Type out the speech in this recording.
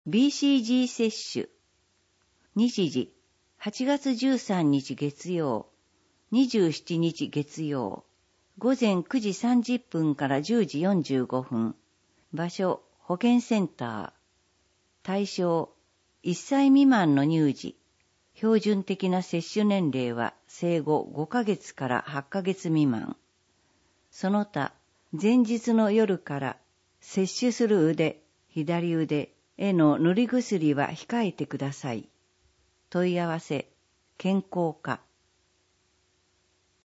BCG 接種。日時、8月13日月曜、27日月曜、午前9時30分から10時45分。場所、保健センター。対象、1歳未満の乳児。標準的な接種年齢は生後5ヶ月から8ヶ月未満。その他、前日の夜から接種する腕、左腕への塗り薬は控えてください。問い合わせ、健康課。